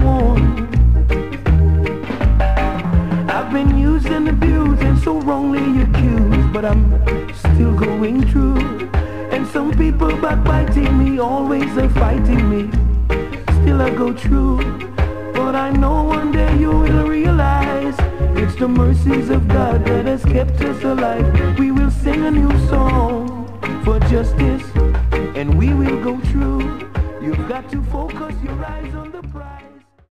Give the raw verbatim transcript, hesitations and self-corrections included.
won't. I've been used and abused and so wrongly accused, but I'm still going through. And some people backbiting me, always are fighting me. Still I go through. But I know one day you will realize it's the mercies of God that has kept us alive. We